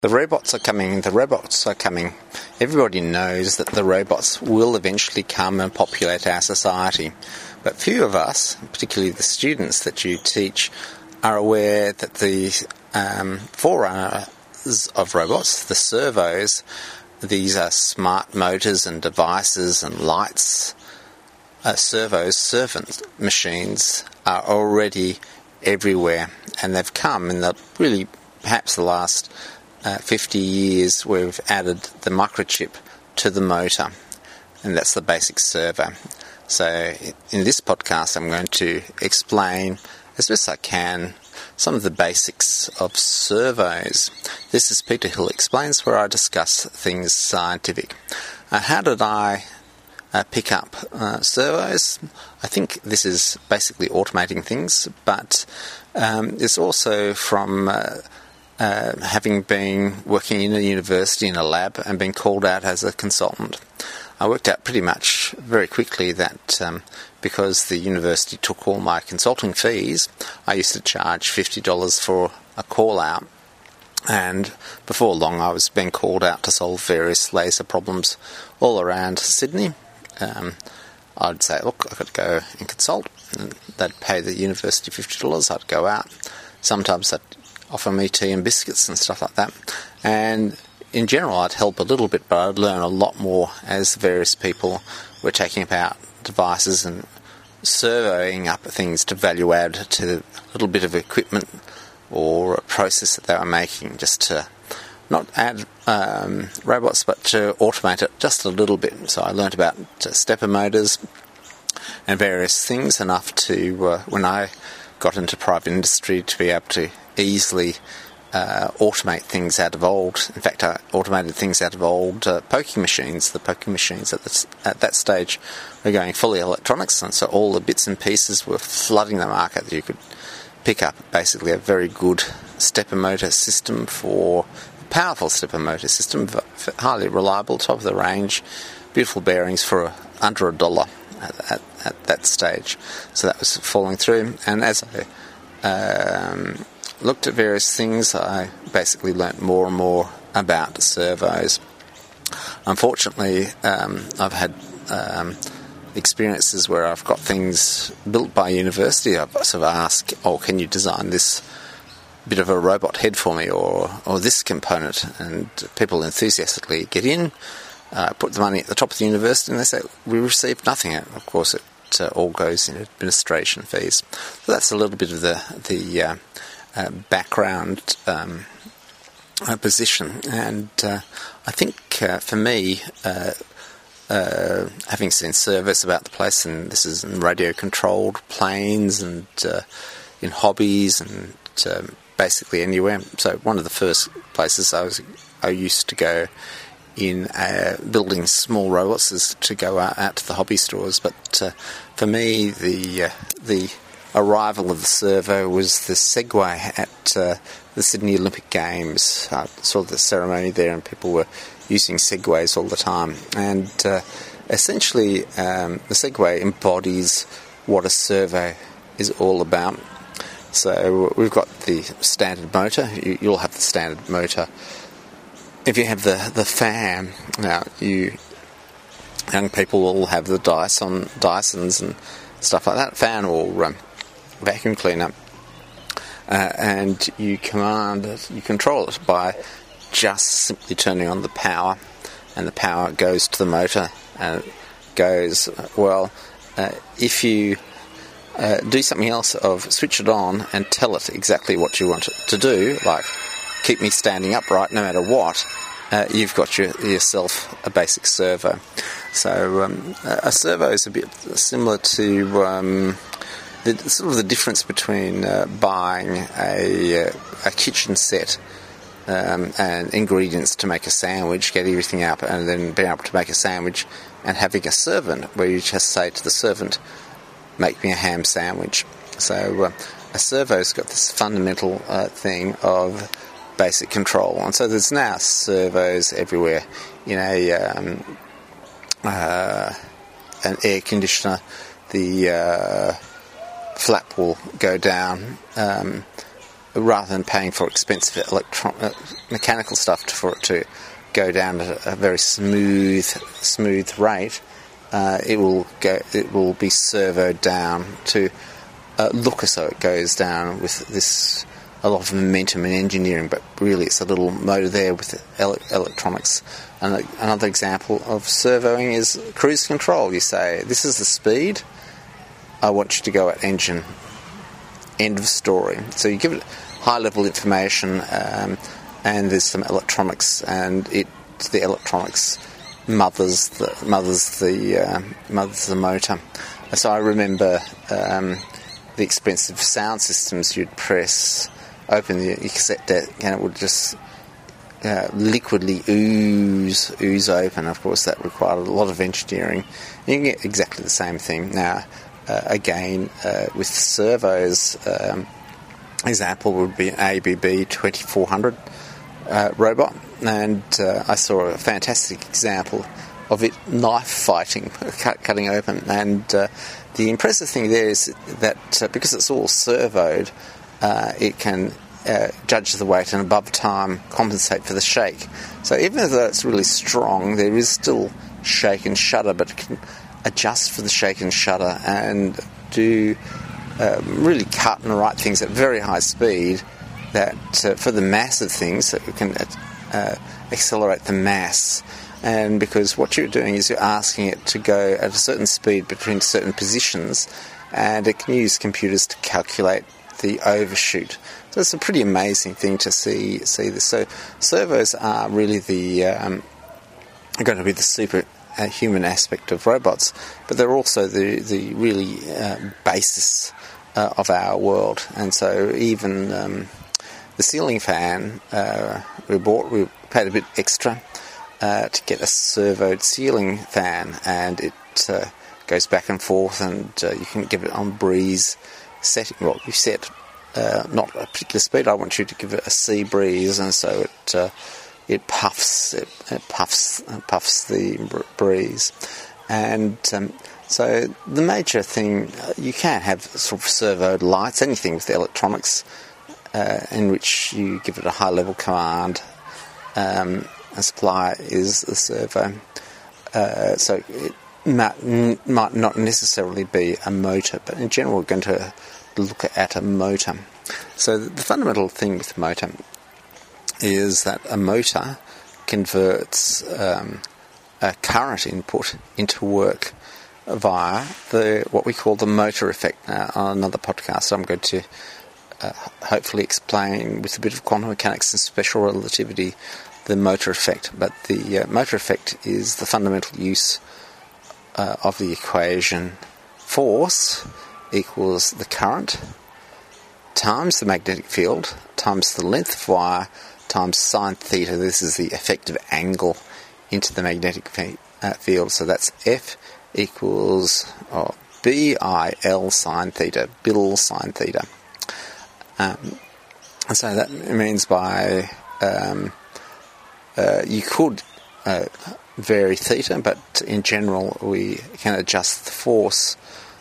The robots are coming, Everybody knows that the robots will eventually come and populate our society. But few of us, particularly the students that you teach, are aware that the forerunners of robots, the servos, these are smart motors and devices and lights, servos, servant machines, are already everywhere. And they've come in perhaps the last 50 years. We've added the microchip to the motor, and that's the basic servo. So in this podcast I'm going to explain as best I can some of the basics of servos. This is Peter Hill Explains, where I discuss things scientific. How did I pick up servos? I think this is basically automating things, but it's also from having been working in a university in a lab and being called out as a consultant. I worked out pretty much very quickly that because the university took all my consulting fees, I used to charge $50 for a call out, and before long I was being called out to solve various laser problems all around Sydney. I'd say, look, I've got to go and consult, and they'd pay the university $50, I'd go out. Sometimes they'd offer me tea and biscuits and stuff like that, and in general I'd help a little bit, but I'd learn a lot more as various people were taking about devices and surveying up things to value add to a little bit of equipment or a process that they were making, just to not add robots but to automate it just a little bit. So I learned about stepper motors and various things enough to, when I got into private industry, to be able to easily automate things out of old. In fact, I automated things out of old poking machines. The poking machines at that stage were going fully electronics, and so all the bits and pieces were flooding the market. You could pick up basically a very good stepper motor system, powerful stepper motor system, highly reliable, top of the range, beautiful bearings for under $1 at that stage. So that was falling through, and as I looked at various things, I basically learnt more and more about servos. Unfortunately, I've had experiences where I've got things built by university. I've sort of asked, can you design this bit of a robot head for me, or this component? And people enthusiastically get in, put the money at the top of the university, and they say, we received nothing. Of course, it all goes in administration fees. So that's a little bit of the background position, and I think for me, having seen service about the place, and this is in radio-controlled planes and in hobbies and basically anywhere. So one of the first places I used to go in building small robots is to go out to the hobby stores. But for me, the arrival of the servo was the Segway at the Sydney Olympic Games. I saw the ceremony there, and people were using Segways all the time. And essentially, the Segway embodies what a servo is all about. So we've got the standard motor. You'll have the standard motor. If you have the fan, now young people will have the Dysons and stuff like that. Fan or vacuum cleaner, and you control it by just simply turning on the power, and the power goes to the motor, and it goes, if you do something else of switch it on and tell it exactly what you want it to do, like keep me standing upright no matter what, you've got yourself a basic servo. So a servo is a bit similar to the difference between buying a kitchen set and ingredients to make a sandwich, get everything up, and then being able to make a sandwich, and having a servant where you just say to the servant, make me a ham sandwich. So a servo's got this fundamental thing of basic control, and so there's now servos everywhere. An air conditioner, the flap will go down rather than paying for expensive mechanical stuff for it to go down at a very smooth rate, it will be servoed down to look as though it goes down with a lot of momentum in engineering, but really it's a little motor there with electronics. And another example of servoing is cruise control. You say, this is the speed, I want you to go at engine. End of story. So you give it high-level information, and there's some electronics, and the electronics mothers the motor. So I remember the expensive sound systems. You'd open your cassette deck, and it would just liquidly ooze open. Of course, that required a lot of engineering. You can get exactly the same thing now. Again, with servos, example would be an ABB 2400 robot, and I saw a fantastic example of it knife fighting, cutting open. And the impressive thing there is that because it's all servoed, it can judge the weight and above time compensate for the shake. So even though it's really strong, there is still shake and shudder, but it can adjust for the shake and shudder and do really cut and write things at very high speed, that for the massive things that we can accelerate the mass. And because what you're doing is you're asking it to go at a certain speed between certain positions, and it can use computers to calculate the overshoot. So it's a pretty amazing thing to see this. So servos are really going to be the super human aspect of robots, but they're also the really basis of our world. And so even the ceiling fan we paid a bit extra to get a servoed ceiling fan, and it goes back and forth, and you can give it on breeze setting. Well, you set not a particular speed. I want you to give it a sea breeze, and so it puffs the breeze. And so the major thing, you can have sort of servoed lights, anything with the electronics, in which you give it a high level command. A supply is the servo. So it might not necessarily be a motor, but in general we're going to look at a motor. So the fundamental thing with a motor is that a motor converts a current input into work via what we call the motor effect. On another podcast I'm going to hopefully explain with a bit of quantum mechanics and special relativity the motor effect. But the motor effect is the fundamental use of the equation force equals the current times the magnetic field times the length of wire times sine theta. This is the effective angle into the magnetic field. So that's F equals BIL sine theta, Bill sine theta. So that means by you could vary theta, but in general we can adjust the force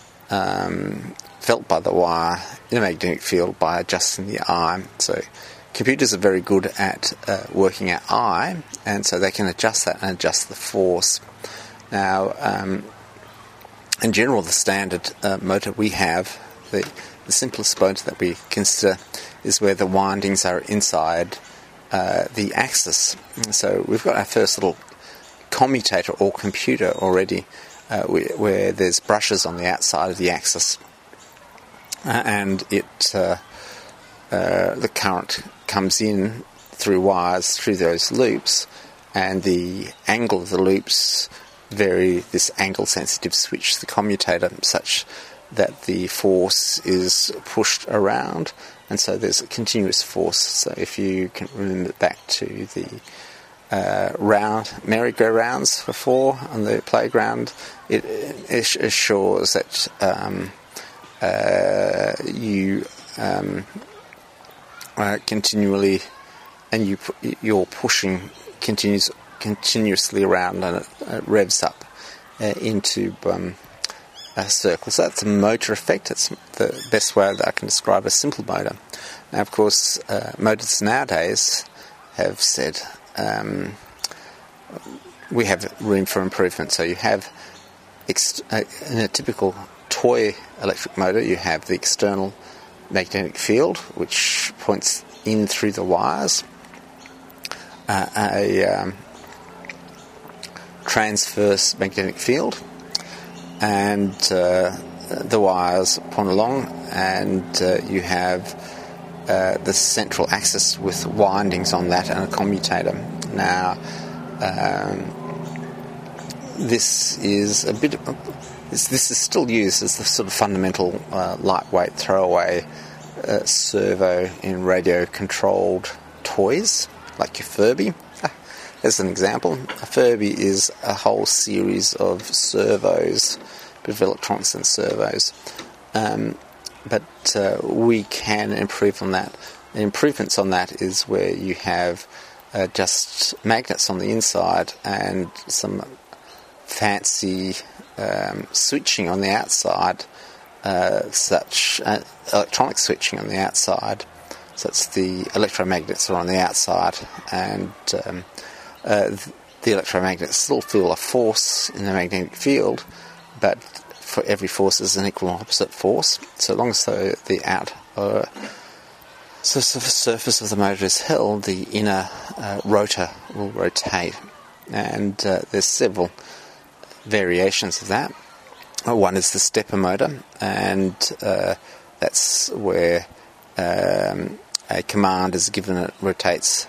felt by the wire in a magnetic field by adjusting the I. So computers are very good at working out I, and so they can adjust that and adjust the force. Now, in general, the standard motor we have, the simplest motor that we consider, is where the windings are inside the axis. So we've got our first little commutator or computer already, where there's brushes on the outside of the axis, and the current comes in through wires through those loops, and the angle of the loops vary this angle sensitive switch, the commutator, such that the force is pushed around, and so there's a continuous force. So if you can remember back to the merry-go-rounds before on the playground, it assures that you continually, and you're pushing continuously around, and it revs up into circles. That's a motor effect. It's the best way that I can describe a simple motor. Now, of course, motors nowadays have said we have room for improvement. So you have, in a typical toy electric motor, you have the external magnetic field, which points in through the wires, a transverse magnetic field, and the wires point along, and you have the central axis with windings on that and a commutator. Now, this is a bit. This is still used as the sort of fundamental lightweight throwaway servo in radio-controlled toys, like your Furby. As an example, a Furby is a whole series of servos, a bit of electronics and servos. But we can improve on that. The improvements on that is where you have just magnets on the inside and some fancy switching on the outside, such electronic switching on the outside. So it's the electromagnets are on the outside, and the electromagnets still feel a force in the magnetic field, but for every force is an equal and opposite force. So long as the outer surface of the motor is held, the inner rotor will rotate, and there's several variations of that. One is the stepper motor, and that's where a command is given. It rotates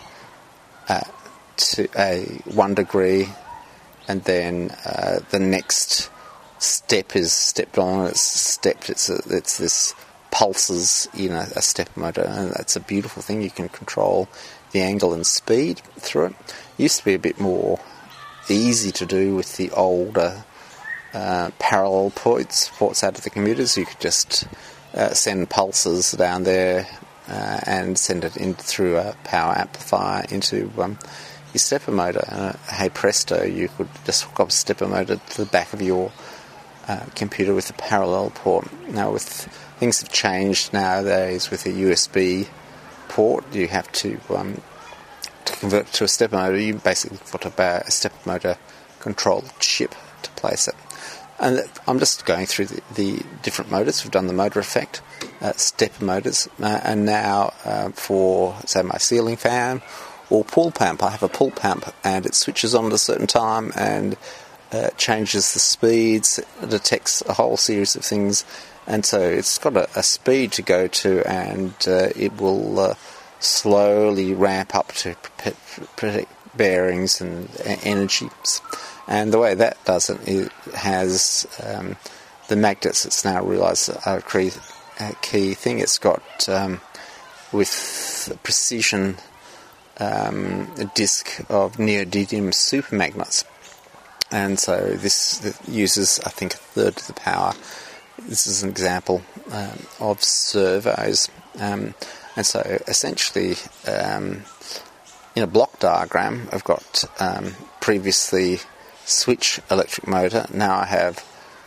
to a 1 degree, and then the next step is stepped on. It's stepped. It's this pulses in a stepper motor, and that's a beautiful thing. You can control the angle and speed through it. It used to be a bit more easy to do with the older parallel ports out of the computers. You could just send pulses down there and send it in through a power amplifier into your stepper motor. Hey presto, you could just hook up a stepper motor to the back of your computer with a parallel port. Now, things have changed nowadays with a USB port. You have to convert to a stepper motor. You basically put a stepper motor control chip to place it. And I'm just going through the different motors. We've done the motor effect, stepper motors, and now for, say, my ceiling fan or pool pump. I have a pool pump, and it switches on at a certain time and changes the speeds, it detects a whole series of things, and so it's got a speed to go to, and it will slowly ramp up to protect bearings and energies. And the way that does it has the magnets. It's now realised are a key thing. It's got with precision a disc of neodymium supermagnets, and so this uses, I think, a third of the power. This is an example of servos, and so essentially in a block diagram I've got previously switch electric motor. Now I have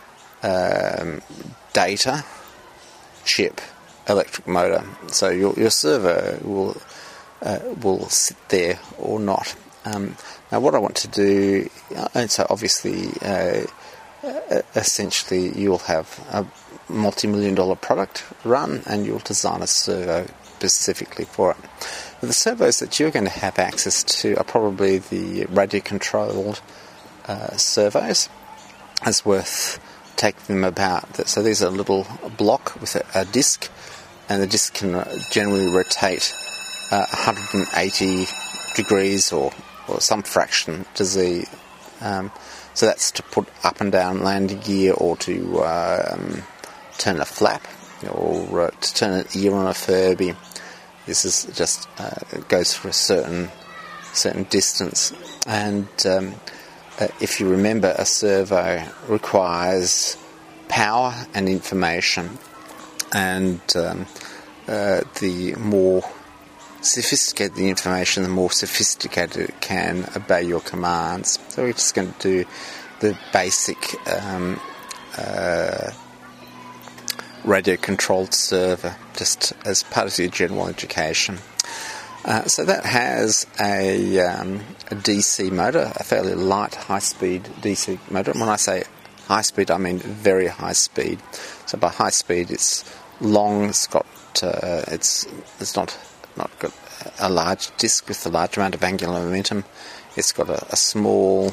data chip electric motor. So your servo will sit there or not. Now what I want to do, and so obviously essentially you'll have a multi-million-dollar product run, and you'll design a servo specifically for it. But the servos that you're going to have access to are probably the radio-controlled servos. It's worth taking them about. So these are a little block with a disc, and the disc can generally rotate 180 degrees or some fraction to Z. So that's to put up and down landing gear, or to turn a flap, or to turn an ear on a Furby. This is just goes for a certain distance, and if you remember, a servo requires power and information, and the more sophisticated the information, the more sophisticated it can obey your commands. So we're just going to do the basic radio-controlled server, just as part of your general education. So that has a DC motor, a fairly light, high-speed DC motor. And when I say high-speed, I mean very high speed. So by high speed, it's long. It's got it's not got a large disc with a large amount of angular momentum. It's got a small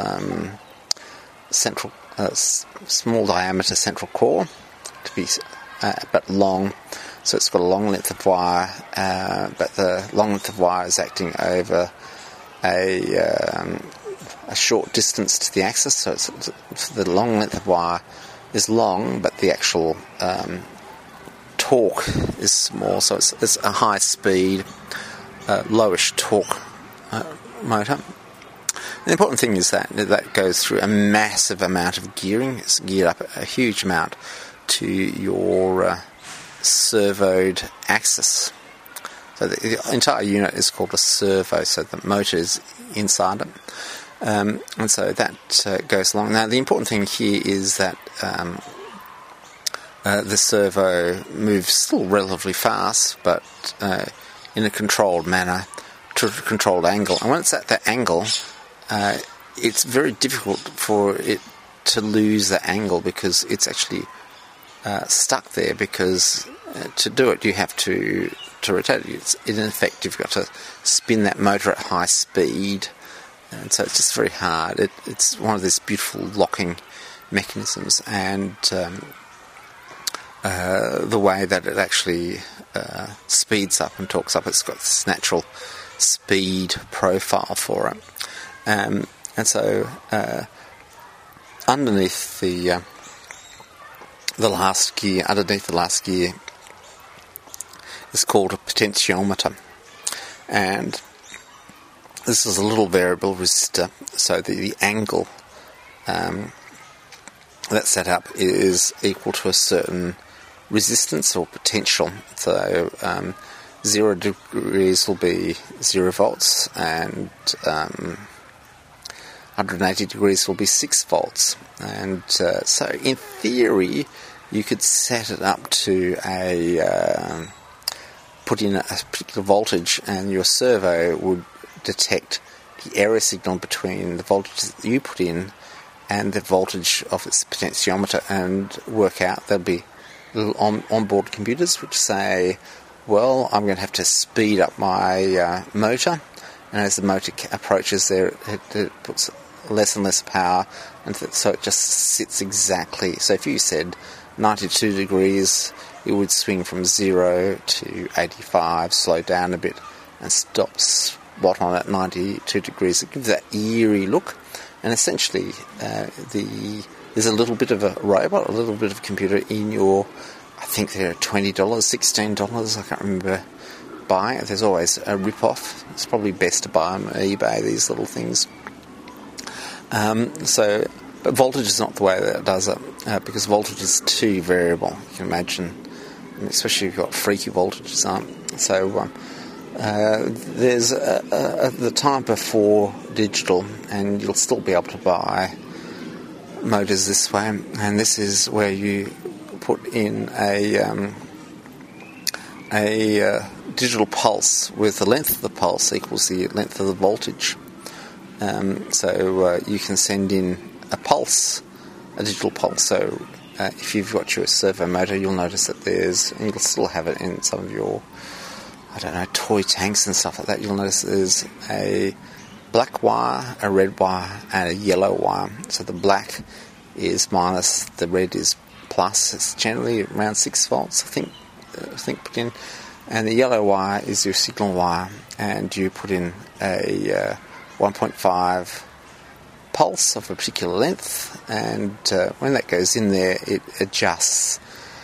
small diameter central core to be, but long. So it's got a long length of wire, but the long length of wire is acting over a short distance to the axis. So the long length of wire is long, but the actual torque is small. So it's a high speed, lowish torque motor. The important thing is that goes through a massive amount of gearing. It's geared up a huge amount to your servoed axis. So the entire unit is called a servo, so the motor is inside it. And so that goes along. Now the important thing here is that the servo moves still relatively fast, but in a controlled manner, to a controlled angle. And when it's at that angle, it's very difficult for it to lose the angle because it's actually stuck there, because to do it you have to rotate it. In effect, you've got to spin that motor at high speed, and so it's just very hard. It's one of these beautiful locking mechanisms, and the way that it actually speeds up and torques up, it's got this natural speed profile for it. And so underneath the last gear, is called a potentiometer, and this is a little variable resistor. So the angle that's set up is equal to a certain resistance or potential. So 0 degrees will be 0 volts, and 180 degrees will be 6 volts. And so in theory, you could set it up to put in a particular voltage, and your servo would detect the error signal between the voltage that you put in and the voltage of its potentiometer, and work out. There'll be little onboard computers which say, well, I'm going to have to speed up my motor, and as the motor approaches there, it puts less and less power, and so it just sits exactly. So if you said 92 degrees, it would swing from 0 to 85, slow down a bit, and stop spot on at 92 degrees. It gives that eerie look, and essentially there's a little bit of a robot, a little bit of computer in your, I think they're $20, $16, I can't remember buying it. There's always a rip-off. It's probably best to buy on eBay, these little things. But voltage is not the way that it does it, because voltage is too variable. You can imagine, especially if you've got freaky voltages on. So there's the time before digital, and you'll still be able to buy motors this way. And this is where you put in a digital pulse with the length of the pulse equals the length of the voltage. So you can send in a pulse, a digital pulse. So if you've got your servo motor, you'll notice that and you'll still have it in some of your, toy tanks and stuff like that. You'll notice there's a black wire, a red wire, and a yellow wire. So the black is minus, the red is plus. It's generally around 6 volts, I think put in. And the yellow wire is your signal wire, and you put in a 1.5 pulse of a particular length, and when that goes in there, it adjusts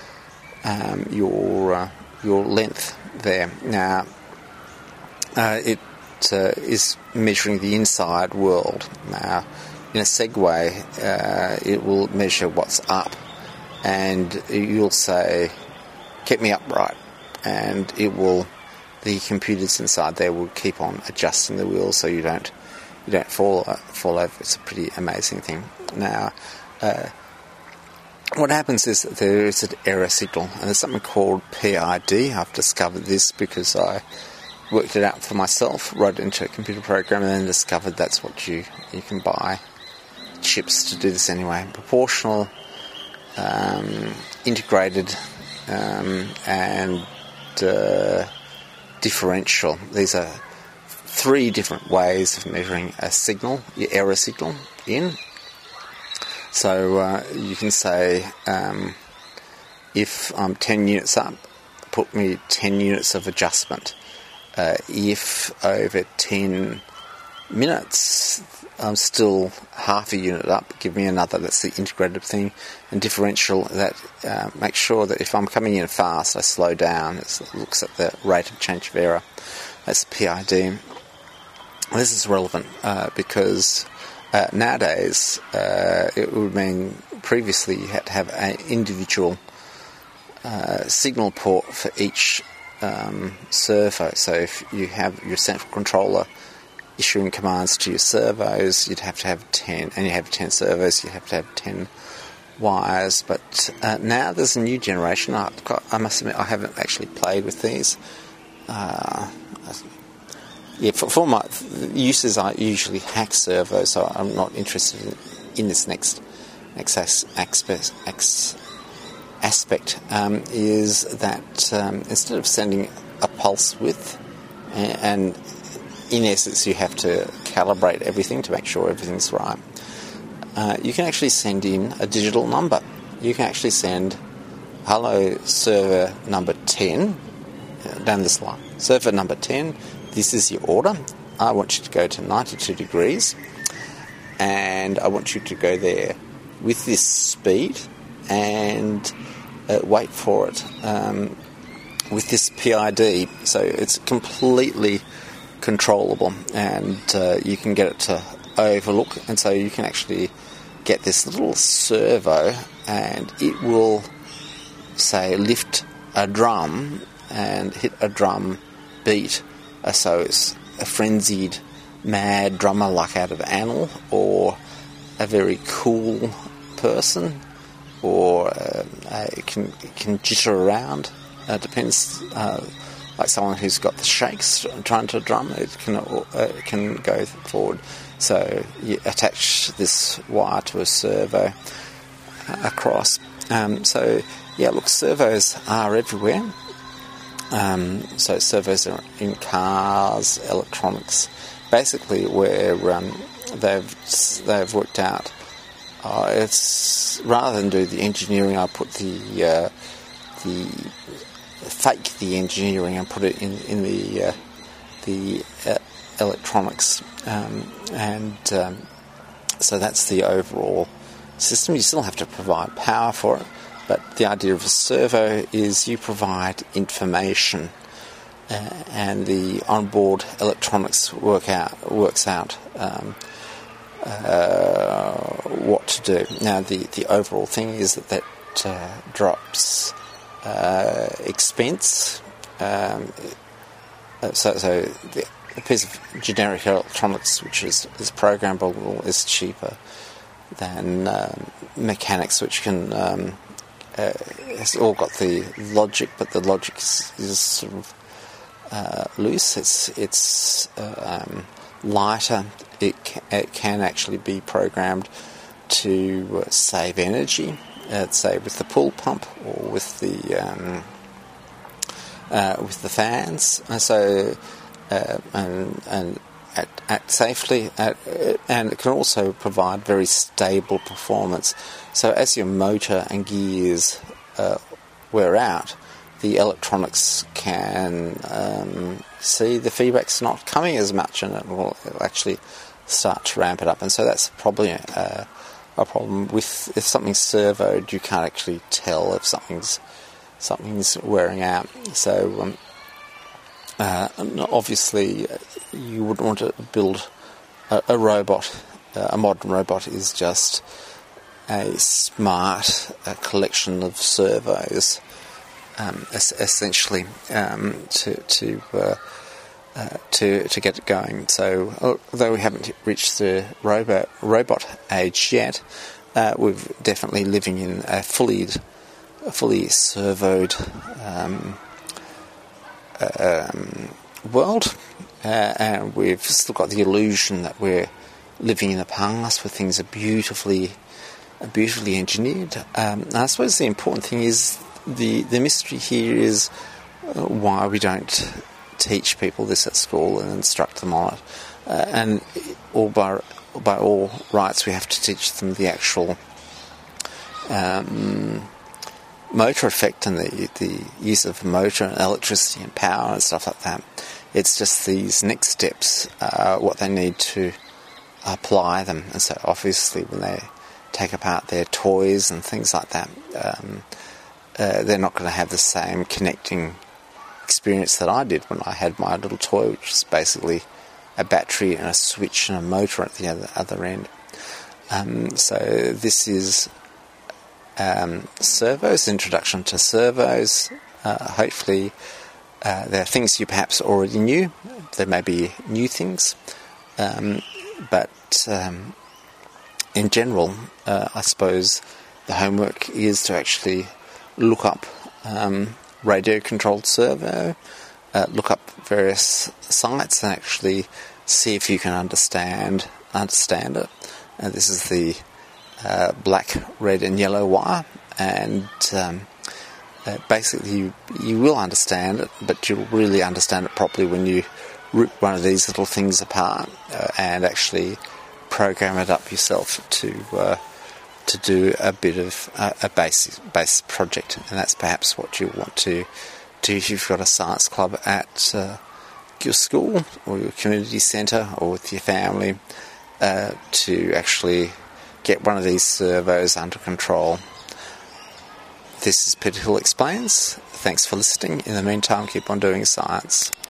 your length there. Now, it is measuring the inside world. Now, in a Segway, it will measure what's up, and you'll say, "Keep me upright," and the computers inside there will keep on adjusting the wheels so you don't fall over. It's a pretty amazing thing. Now, what happens is that there is an error signal, and there's something called PID. I've discovered this because I worked it out for myself, wrote it into a computer program, and then discovered that's what you can buy chips to do this anyway. Proportional, integrated, and differential. These are 3 different ways of measuring a signal, your error signal in. So you can say, if I'm 10 units up, put me 10 units of adjustment. If over 10 minutes I'm still half a unit up, give me another. That's the integrated thing. And differential, that makes sure that if I'm coming in fast, I slow down. It looks at the rate of change of error. That's PID. This is relevant because nowadays it would mean previously you had to have an individual signal port for each servo. So if you have your central controller issuing commands to your servos, you'd have to have 10, and you have 10 servos, you have to have 10 wires. But now there's a new generation. I must admit I haven't actually played with these. For my uses, I usually hack servos, so I'm not interested in this next aspect. Is that instead of sending a pulse width, and in essence you have to calibrate everything to make sure everything's right, you can actually send in a digital number. You can actually send, hello server number 10, down this line. Server number 10, this is your order. I want you to go to 92 degrees, and I want you to go there with this speed, and wait for it with this PID. So it's completely controllable, and you can get it to overlook, and so you can actually get this little servo, and it will say lift a drum and hit a drum beat. So it's a frenzied mad drummer like out of Anil, or a very cool person, or it can jitter around. It depends. Like someone who's got the shakes trying to drum, it can go forward. So you attach this wire to a servo across. So yeah, look, servos are everywhere. So servos are in cars, electronics, basically where they've worked out. It's rather than do the engineering, I put the engineering and put it in the electronics, so that's the overall system. You still have to provide power for it, but the idea of a servo is you provide information, and the onboard electronics works out what to do. Now the overall thing is that drops expense. So the piece of generic electronics which is programmable is cheaper than mechanics, which can it's all got the logic, but the logic is sort of loose. It's lighter. It can actually be programmed to save energy, say with the pool pump or with the fans. So and act safely, and it can also provide very stable performance. So as your motor and gears wear out, the electronics can see the feedback's not coming as much, and it'll actually start to ramp it up. And so that's probably a problem with, if something's servoed, you can't actually tell if something's wearing out. So obviously you wouldn't want to build a robot. A modern robot is just a smart collection of servos, essentially, to get it going. So although we haven't reached the robot age yet, we're definitely living in a fully servoed world, and we've still got the illusion that we're living in the past where things are beautifully engineered. And I suppose the important thing is the mystery here is why we don't teach people this at school and instruct them on it. And by all rights, we have to teach them the actual motor effect and the use of motor and electricity and power and stuff like that. It's just these next steps, what they need to apply them. And so obviously when they take apart their toys and things like that, they're not going to have the same connecting experience that I did when I had my little toy, which is basically a battery and a switch and a motor at the other end. So this is servos, introduction to servos. Hopefully there are things you perhaps already knew. There may be new things, but in general, I suppose the homework is to actually look up radio-controlled servo, look up various sites and actually see if you can understand it. This is the black, red and yellow wire, and basically you will understand it, but you'll really understand it properly when you rip one of these little things apart and actually program it up yourself to do a bit of a base project. And that's perhaps what you want to do if you've got a science club at your school or your community centre or with your family, to actually get one of these servos under control. This is Peter Hill Explains. Thanks for listening. In the meantime, keep on doing science.